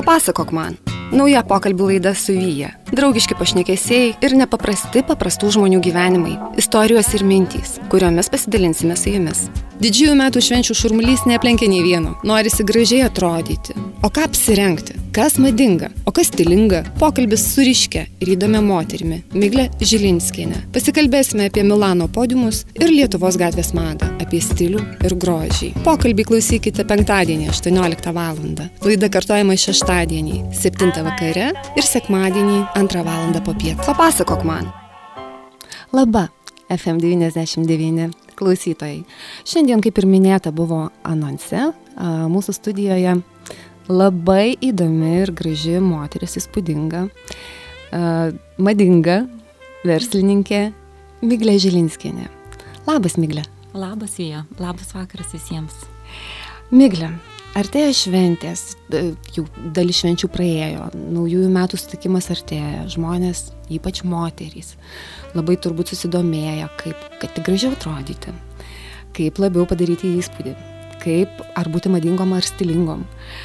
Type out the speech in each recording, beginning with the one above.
Papasakok man. Nauja pokalbių laida su Vyja. Draugiški pašnekesiai ir paprastų žmonių gyvenimai, istorijos ir mintys, kuriomis pasidalinsime su jumis. Didžiųjų metų švenčių šurmulys neaplenkia nei vieno. Norisi gražiai atrodyti. O ką apsirengti? Kas madinga? O kas stilinga? Pokalbis su ryškia ir įdomia moterimi, Migle Žilinskiene. Pasikalbėsime apie Milano podiumus ir Lietuvos gatvės madą, apie stilių ir grožį. Pokalbį klausykite penktadienį 18 val. Laida kartojama šeštadienį 7 vakare ir sekmadienį 2 val. Popiet. Papasakok man. Laba, FM99 klausytojai. Šiandien, kaip ir minėta, buvo anonse, mūsų studijoje labai įdomi ir graži moteris, įspūdinga, madinga verslininkė Miglė Žilinskienė. Labas, Migle. Labas, Vyja. Labas vakaras visiems. Migle, artėja šventės, jau dalis švenčių praėjo, naujųjų metų sutikimas artėja, žmonės, ypač moterys, labai turbūt susidomėję, kad tik gražiau atrodyti, kaip labiau padaryti įspūdį, kaip ar būti madingom ar stilingom.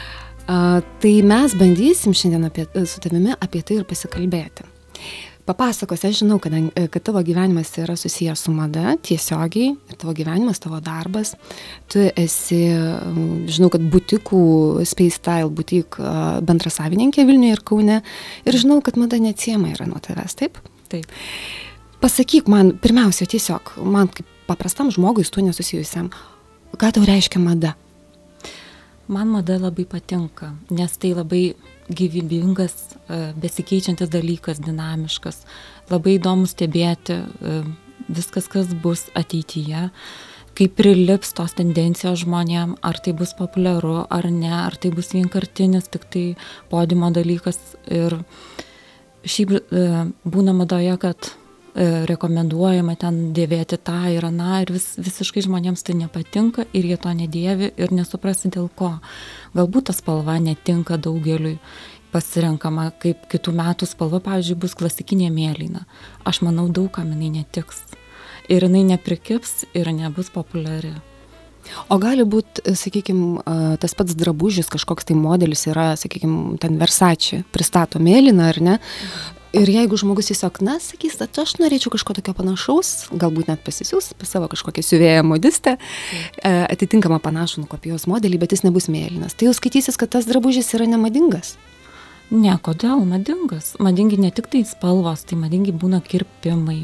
Tai mes bandysim šiandien su tavimi apie tai ir pasikalbėti. Papasakos, aš žinau, kad tavo gyvenimas yra susijęs su mada tiesiogiai, ir tavo gyvenimas, tavo darbas. Tu esi, žinau, kad butikų, Space Style butik bendrasavininkė Vilniuje ir Kaune, ir žinau, kad mada neatsiejama yra nuo tavęs, taip? Taip. Pasakyk man, pirmiausia, tiesiog, man kaip paprastam žmogui, su tuo nesusijusiam, ką tau reiškia mada? Man mada labai patinka, nes tai labai gyvybingas, besikeičiantis dalykas, dinamiškas. Labai įdomu stebėti viskas, kas bus ateityje, kaip prilips tos tendencijos žmonėm, ar tai bus populiaru, ar ne, ar tai bus vienkartinis, tik tai podiumo dalykas. Ir šiaip būna madoje, kad rekomenduojama ten dėvėti tą ir aną ir visiškai žmonėms tai nepatinka ir jie to nedėvi ir nesuprasi dėl ko. Galbūt ta spalva netinka daugeliui, pasirenkama kaip kitų metų spalva, pavyzdžiui, bus klasikinė mėlyna. Aš manau, daugam jinai netiks ir jinai neprikibs ir nebus populiari. O gali būti, sakykime, tas pats drabužis, kažkoks tai modelis yra, sakykime, ten Versace pristato mėlyną, ar ne? Ir jeigu žmogus tiesiog, sakys, aš norėčiau kažko tokio panašaus, galbūt net pasisiūs pas savo kažkokią siuvėją modistę, atitinkamą panašų nukopijuos modelį, bet jis nebus mėlynas. Tai jau skaitysis, kad tas drabužis yra nemadingas? Ne, kodėl madingas? Madingi ne tik tai spalvos, tai madingi būna kirpimai,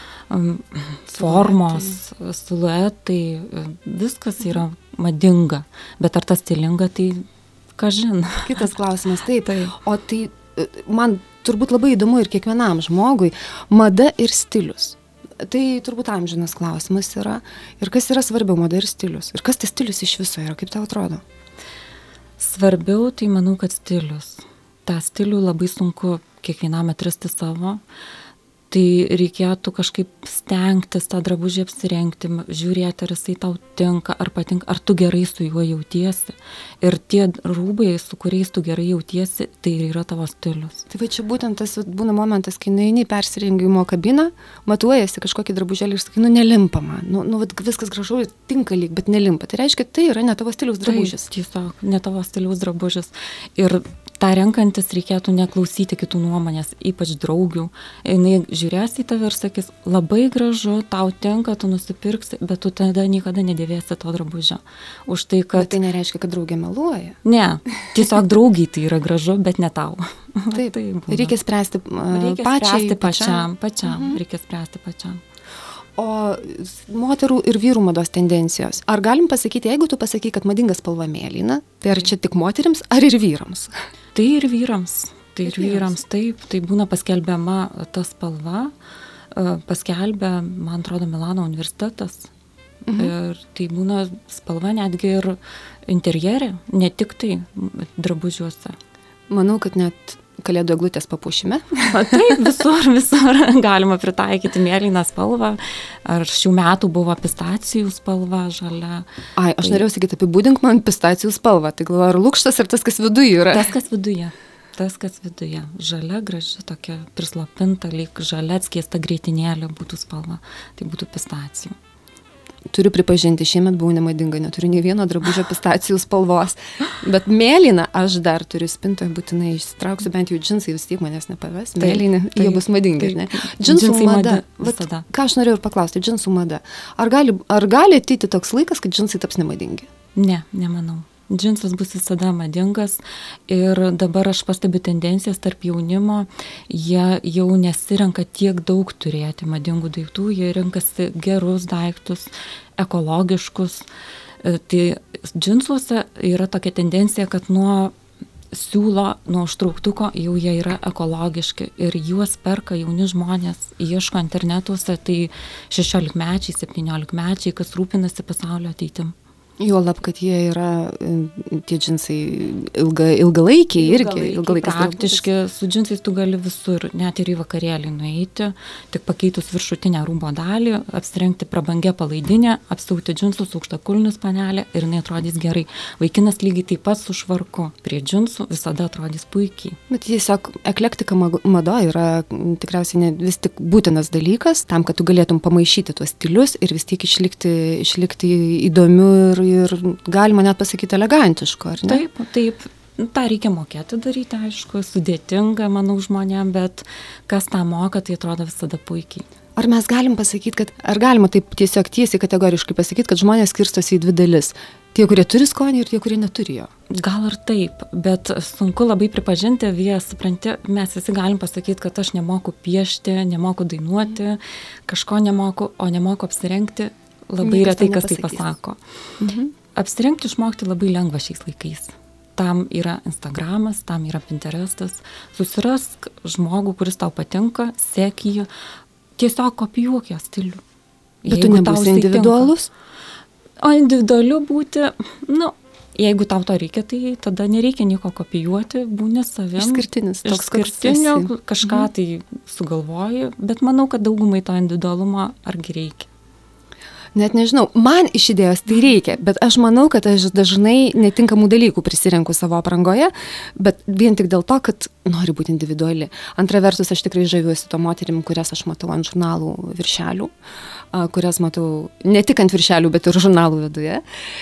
formos, siluetai, viskas yra madinga. Bet ar tas stilinga, tai kažin. Kitas klausimas, taip. O tai man turbūt labai įdomu ir kiekvienam žmogui mada ir stilius. Tai turbūt amžinas klausimas yra. Ir kas yra svarbiau, mada ir stilius? Ir kas tas stilius iš viso yra, kaip tau atrodo? Svarbiau, tai manau, kad stilius. Ta stilių labai sunku kiekvienam atrasti savo. Tai reikėtų kažkaip stengtis tą drabužį apsirengti, žiūrėti, ar jisai tau tinka, ar patinka, ar tu gerai su juo jautiesi. Ir tie rūbai, su kuriais tu gerai jautiesi, tai yra tavo stilius. Tai va čia būtent tas būna momentas, kai nueini į persirengimo kabiną, matuojasi kažkokį drabužėlį ir sakai, nelimpa man. Viskas gražu ir tinka lyg, bet nelimpa. Tai reiškia, tai yra ne tavo stiliaus drabužis. Tai tiesiog, ne tavo stiliaus drabužis. Ir tą renkantis reikėtų neklausyti kitų nuomonės, ypač draugių. Jinai žiūrės į tave ir sakys, labai gražu, tau tinka, tu nusipirksi, bet tu tada niekada nedėvėsi to drabužio. Už tai, kad... Bet tai nereiškia, kad draugė meluoja. Ne, tiesiog draugiai tai yra gražu, bet ne tau. Taip, reikia spręsti pačiam. Reikia spręsti pačiam. O moterų ir vyrų mados tendencijos. Ar galim pasakyti, jeigu tu pasakai, kad madinga spalva mėlyna, tai ar čia tik moterims, ar ir vyrams? Tai ir vyrams. Taip. Tai būna paskelbiama ta spalva, paskelbia, man atrodo, Milano universitetas. Ir tai būna spalva netgi ir interjere, ne tik tai drabužiuose. Manau, kad net Kalėdų eglutės papuošime. Taip, visur galima pritaikyti mėlyną spalvą. Ar šių metų buvo pistacijų spalva, žalia. Aš norėjau sakyti, apibūdink man pistacijų spalvą. Tai galvoju, ar lukštas, ar tas, kas viduje yra? Tas, kas viduje. Žalia, graži, tokia prislopinta, lyg žalia atskiesta greitinėlė būtų spalva. Tai būtų pistacijų. turiu pripažinti, šiemet buvau nemadinga, neturiu nei vieno drabužio pistacijų spalvos, bet mėlyną aš dar turiu spintoje, būtinai išsitrauksiu, bent jau džinsai vis tiek manęs nepaves, mėlyni, jie bus madingi, ne? Džinsų mada, ką aš norėjau ir paklausti, džinsų mada. Ar gali ateiti toks laikas, kad džinsai taps nemadingi? Ne, nemanau. Džinsas bus visada madingas ir dabar aš pastebiu tendencijas tarp jaunimo, jie jau nesirenka tiek daug turėti madingų daiktų, jie renkasi gerus daiktus, ekologiškus. Tai džinsuose yra tokia tendencija, kad nuo siūlo, nuo užtrauktuko jau jie yra ekologiški ir juos perka jauni žmonės, ieško internetuose, tai 16-mečiai, 17-mečiai, kas rūpinasi pasaulio ateitim. Juolab, kad jie yra, tie džinsai ilgalaikiai irgi. Praktiškai su džinsais tu gali visur, net ir į vakarėlį nueiti, tik pakeitus viršutinę rūbo dalį, apsirengti prabangę palaidinę, apsiauti džinsus, aukštakulnius panelę ir jinai atrodys gerai. Vaikinas lygiai taip pat su švarku prie džinsų visada atrodys puikiai. Bet tiesiog eklektika mada yra tikriausiai vis tik būtinas dalykas, tam, kad tu galėtum pamaišyti tuos stilius ir vis tiek išlikti įdomiu ir galima net pasakyti elegantiško, ar ne? Taip. tą reikia mokėti daryti, aišku, sudėtinga, manau, žmonėm, bet kas tą moka, tai atrodo visada puikiai. Ar mes galim pasakyti, kad, ar galima taip tiesiog tiesiai kategoriškai pasakyti, kad žmonės skirstosi į dvi dalis? Tie, kurie turi skonį ir tie, kurie neturi jo. Gal ir taip, bet sunku labai pripažinti, supranti, mes visi galim pasakyti, kad aš nemoku piešti, nemoku dainuoti, kažko nemoku, o nemoku apsirengti, labai retai kas tai pasako. Apsirengti išmokti labai lengva šiais laikais. Tam yra Instagramas, tam yra Pinterestas. Susirask žmogų, kuris tau patinka, sek jį, tiesiog kopijuok jo stilių. Bet tu nebūsi individualus? O individualiu būti, jeigu tau to reikia, tai tada nereikia nieko kopijuoti, būni savim. Išskirtinis. Išskirtiniu, kažką tai sugalvoji, bet manau, kad daugumai to individualumo argi reikia. Net nežinau, man iš idėjos tai reikia, bet aš manau, kad aš dažnai netinkamų dalykų prisirenku savo aprangoje, bet vien tik dėl to, kad noriu būti individuali. Antra vertus, aš tikrai žaviuosi to moterim, kurias aš matau ant žurnalų viršelių, kurias matau ne tik ant viršelių, bet ir žurnalų viduje.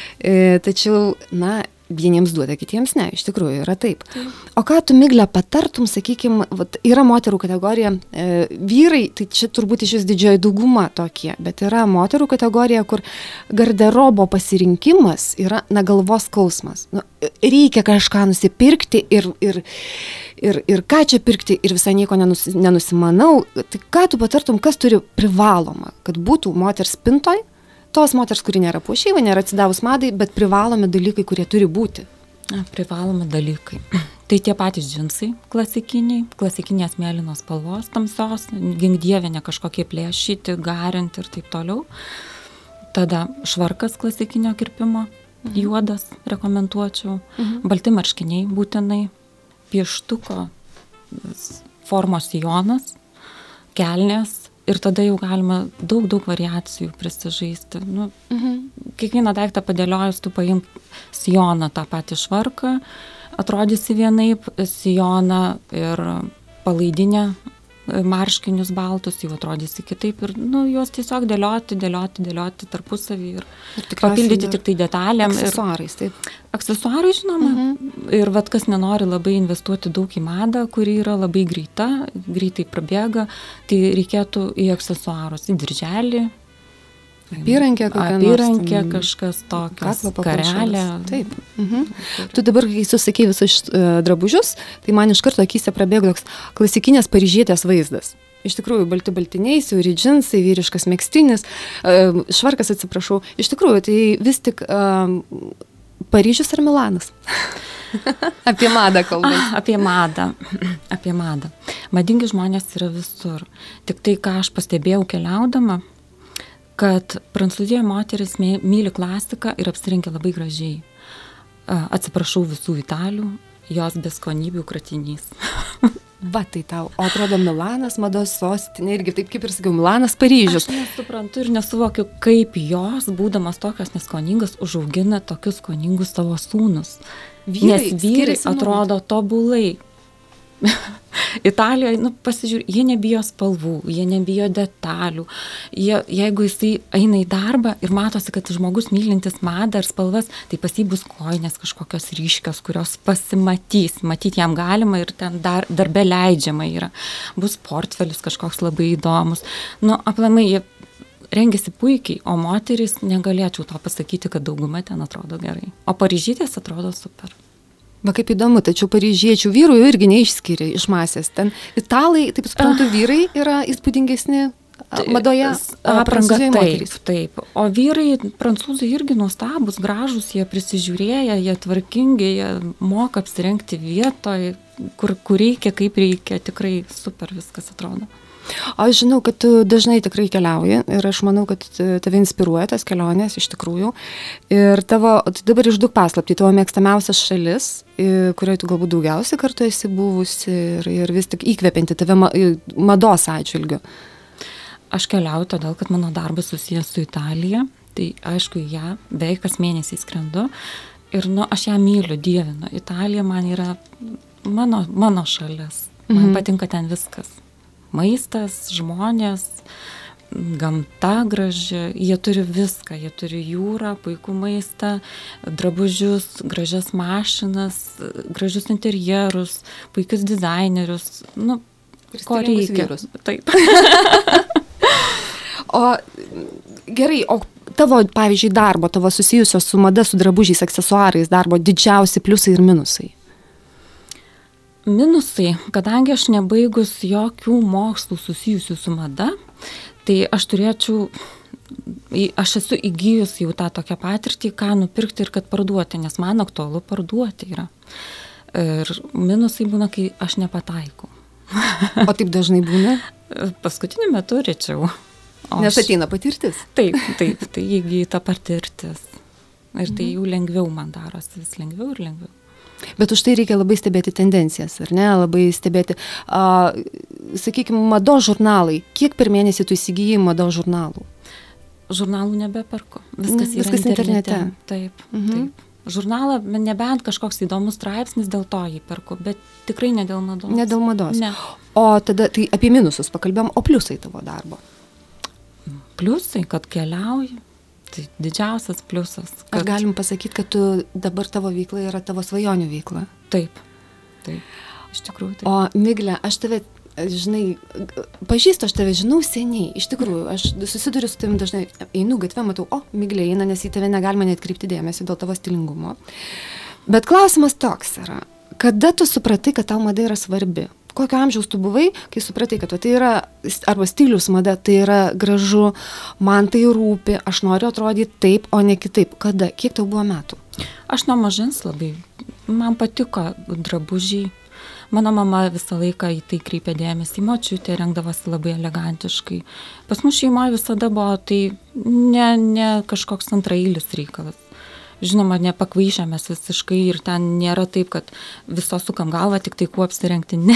Tačiau, vieniems duoda, kitiems ne, iš tikrųjų yra taip. O ką tu, Migle, patartum, sakykime, yra moterų kategorija, vyrai, tai čia turbūt iš vis didžioji dauguma tokie, bet yra moterų kategorija, kur garderobo pasirinkimas yra galvos skausmas. Reikia kažką nusipirkti ir ką čia pirkti ir visai nieko nenusimanau. Tai ką tu patartum, kas turi privaloma, kad būtų moters spintoj? Tos moters, kuri nėra puošyva, nėra atsidavus madai, bet privalomi dalykai, kurie turi būti. Privalomi dalykai. Tai tie patys džinsai klasikinės mėlynos spalvos, tamsios, gink dieve, ne kažkokie plėšyti, garinti ir taip toliau. Tada švarkas klasikinio kirpimo, juodas rekomenduočiau, balti marškiniai būtinai, pieštuko formos sijonas, kelnės. Ir tada jau galima daug variacijų prisižaisti. Kiekvieną daiktą padėliojus, tu paimk sijoną, tą patį švarką, atrodysi vienaip, sijoną ir palaidinę, marškinius baltus, jau atrodysi kitaip ir juos tiesiog dėlioti tarpusavį ir papildyti tik tai detalėm. Aksesuarais, taip. Aksesuarai, žinoma. Ir kas nenori labai investuoti daug į madą, kuri yra labai greitai prabėga, tai reikėtų į aksesuarus, į dirželį, apyrankę kažkas tokios, karelė. Taip. Tu dabar, kai susakei visus drabužius, tai man iš karto akyse prabėgo toks klasikinės paryžietės vaizdas. Iš tikrųjų, balti baltiniai, siauri džinsai, vyriškas megztinis, švarkas, atsiprašau. Iš tikrųjų, tai vis tik Paryžius ar Milanas? Apie madą kalbant. Apie madą. Madingi žmonės yra visur. Tik tai, ką aš pastebėjau keliaudama, kad Prancūzijoje moteris myli klasiką ir apsirengia labai gražiai. Atsiprašau visų Italių, jos beskonybių kratinys. Va, tai tau. O atrodo, Milanas mados sostinė, irgi taip kaip ir sakiau, Milanas, Paryžius. Aš nesuprantu ir nesuvokiu, kaip jos, būdamas tokios neskoningas, užaugina tokius skoningus savo sūnus. Nes vyrai atrodo tobulai. Italijoje, pasižiūrė, jie nebijo spalvų, jie nebijo detalių. Jeigu jisai eina į darbą ir matosi, kad žmogus mylintis madą ir spalvas, tai pas jį bus kojinės kažkokios ryškios, kurios pasimatys. Matyti jam galima ir ten darbe leidžiama yra. Bus portfelis kažkoks labai įdomus. Aplamai jie rengiasi puikiai, o moterys negalėčiau to pasakyti, kad dauguma ten atrodo gerai. O paryžytės atrodo super. Va kaip įdomu, tačiau paryžiečių vyrų jau irgi neišskiria iš masės. Ten italai, taip suprantu, vyrai yra įspūdingesni madoje, apranga taip. O vyrai, prancūzai irgi nuostabus, gražus, jie prisižiūrėję, jie tvarkingi, jie moka apsirengti vietoje, kur reikia, kaip reikia, tikrai super viskas atrodo. Aš žinau, kad tu dažnai tikrai keliauji ir aš manau, kad tave inspiruoja tas kelionės iš tikrųjų. Ir dabar išduok paslaptį, tavo mėgstamiausias šalis, kurioje tu galbūt daugiausiai kartu esi buvusi ir vis tik įkvepianti tave mados atžvilgiu. Aš keliauju todėl, kad mano darbas susijęs su Italija, tai aišku, ją beveik kas mėnesį skrendu ir aš ją myliu, dievinu. Italija man yra mano šalis, man patinka ten viskas. Maistas, žmonės, gamta graži, jie turi viską, jie turi jūrą, puikų maistą, drabužius, gražias mašinas, gražius interjerus, puikius dizainerius, ko reikia. Taip. O gerai, o tavo, pavyzdžiui, tavo susijusios su mada, su drabužiais, aksesuarais darbo didžiausi pliusai ir minusai? Minusai, kadangi aš nebaigus jokių mokslų susijusių su mada, tai aš esu įgyjus jau tą tokią patirtį, ką nupirkti ir kad parduoti, nes man aktualu parduoti yra. Ir minusai būna, kai aš nepataikau. O taip dažnai būna? Paskutiniu metu rečiau. Nes ateina patirtis? Taip, tai įgyta patirtis. Ir tai jau lengviau man darosi, vis lengviau ir lengviau. Bet už tai reikia labai stebėti tendencijas, ar ne? Labai stebėti, sakykime, mados žurnalai. Kiek per mėnesį tu įsigijai mados žurnalų? Žurnalų nebeperku. Viskas internete. Taip. Žurnalą, nebent kažkoks įdomus straipsnis, dėl to jį perku, bet tikrai ne dėl mados. Ne dėl mados. Ne. O tada, tai apie minusus pakalbėjom, o pliusai tavo darbo? Pliusai, kad keliauji. Tai didžiausias pliusas. Ar galim pasakyti, kad dabar tavo veikla yra tavo svajonių veikla? Taip. Iš tikrųjų taip. O Migle, aš tave, žinai, pažįstu, aš tave žinau seniai. Iš tikrųjų, aš susiduriu su tavim dažnai, einu gatvę, matau, Miglė eina, nes į tave negalima net kreipti dėmesį dėl tavo stilingumo. Bet klausimas toks yra, kada tu supratai, kad tau mada yra svarbi? Kokio amžiaus tu buvai, kai supratai, kad tai yra, arba stilius mada, tai yra gražu, man tai rūpi, aš noriu atrodyti taip, o ne kitaip. Kada? Kiek tau buvo metų? Aš nuo mažens labai. Man patiko drabužiai. Mano mama visą laiką į tai kreipė dėmesį. Močiutė rengdavosi labai elegantiškai. Pas mus šeimoje visada buvo tai ne kažkoks antraeilis reikalas. Žinoma, nepakvaišėmės visiškai ir ten nėra taip, kad visos sukam galvą, tik tai kuo apsirengti, ne.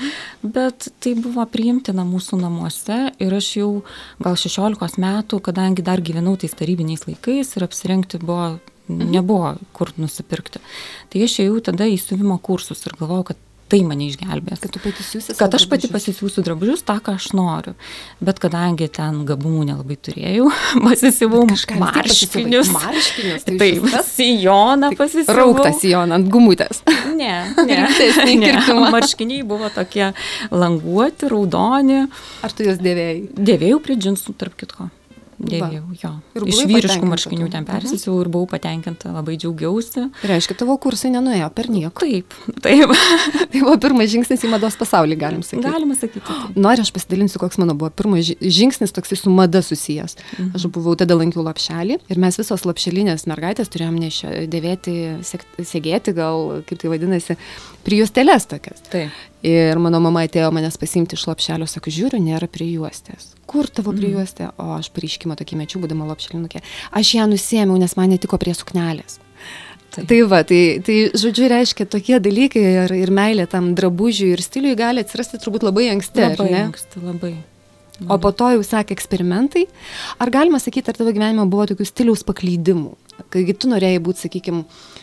Bet tai buvo priimtina mūsų namuose ir aš jau gal 16 metų, kadangi dar gyvenau tais tarybiniais laikais ir apsirengti nebuvo kur nusipirkti. Tai aš ėjau tada į siuvimo kursus ir galvojau, kad tai mane išgelbės. Kad tu pati siūsi kad aš pati pasisiūsiu drabužius, tą, ką aš noriu. Bet kadangi ten gabumų nelabai turėjau, pasisiuvau marškinius. Marškinius? Taip, sijoną pasisiuvau. Rauktą sijoną ant gumutės. Ne. Marškiniai buvo tokie languoti, raudoni. Ar tu juos dėvėjai? Dėvėjau prie džinsų, tarp kitko. Dėvėjau, jo. Iš vyriškų marškinių ten persisiuvau ir buvau patenkinta, labai džiaugiausi. Reiškia, tavo kursai nenuėjo per nieko. Taip. Tai buvo pirmas žingsnis į mados pasaulį, galim sakyti. Galima sakyti. Taip. Noriu, aš pasidalinsiu, koks mano buvo pirmas žingsnis toksai su mada susijęs. Aš buvau, tada lankiau Lopšelį ir mes visos lopšelinės mergaitės turėjom dėvėti, segėti, gal, kaip tai vadinasi, prijuostėles tokias. Taip. Ir mano mama atėjo manęs pasiimti iš Lopšelio, sako, žiūriu, nėra prijuostės. Kur tavo prijuostė? O aš pareiškimą tokį mečiau, būdama Lopšelinukė. Aš ją nusiėmiau, nes man netiko prie suknelės. Tai va, tai žodžiu, reiškia, tokie dalykai ir meilė tam drabužiui ir stiliui gali atsirasti turbūt labai anksti, ar ne? Labai anksti, labai. O po to jau sakė eksperimentai. Ar galima sakyti, ar tavo gyvenime buvo tokių stiliaus paklydimų? Kai tu norėjai būti, sakykime,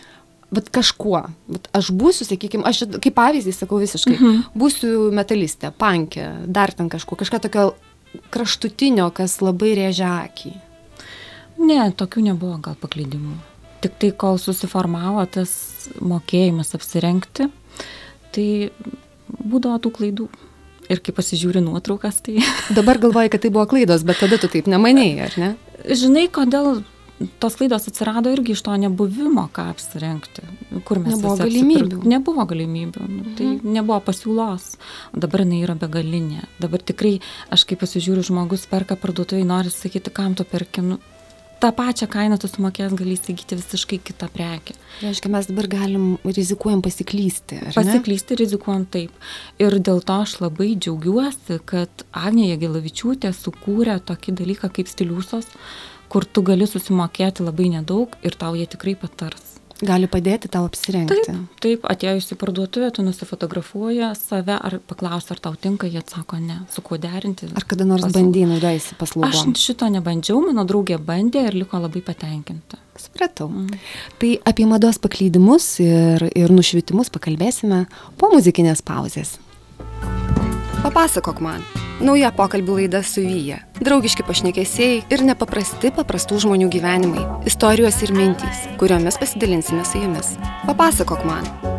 vat kažkuo. Vat aš būsiu, sakykime, aš kaip pavyzdį sakau visiškai, būsiu metalistė, punkė, dar ten kažką tokio kraštutinio, kas labai rėžia akį. Ne, tokių nebuvo gal paklydimų. Tik tai, kol susiformavo tas mokėjimas apsirengti, tai būdavo tų klaidų. Ir kai pasižiūri nuotraukas, tai... Dabar galvoji, kad tai buvo klaidos, bet tada tu taip nemanėjai, ar ne? Žinai, kodėl tos klaidos atsirado irgi iš to nebuvimo, ką apsirengti. Kur mes nebuvo galimybių. Nebuvo galimybių. Tai nebuvo pasiūlos. O dabar jinai yra begalinė. Dabar tikrai, aš kai pasižiūriu, žmogus perka parduotuvėje, nori sakyti, kam tu perki. tą pačią kainą tu sumokės gali įsigyti visiškai kitą prekę. Reiškia, mes dabar rizikuojam pasiklysti, ar ne? Pasiklysti rizikuojam taip. Ir dėl to aš labai džiaugiuosi, kad Agnė Jagelavičiūtė sukūrė tokį dalyką kaip stiliusos, kur tu gali susimokėti labai nedaug ir tau jie tikrai patars. Gali padėti tau apsirengti. Taip, atėjus į parduotuvę, tu nusifotografuoji save, ar paklausi, ar tau tinka, jie atsako ne, su kuo derinti. Ar kada nors bandėjai naudojasi paslaugom? Aš šito nebandžiau, mano draugė bandė ir liko labai patenkinta. Supratau. Tai apie mados paklydimus ir nušvitimus pakalbėsime po muzikinės pauzės. Papasakok man. Nauja pokalbių laida su Vyja. Draugiški pašnekesiai ir paprastų žmonių gyvenimai. Istorijos ir mintys, kuriomis pasidalinsime su jumis. Papasakok man.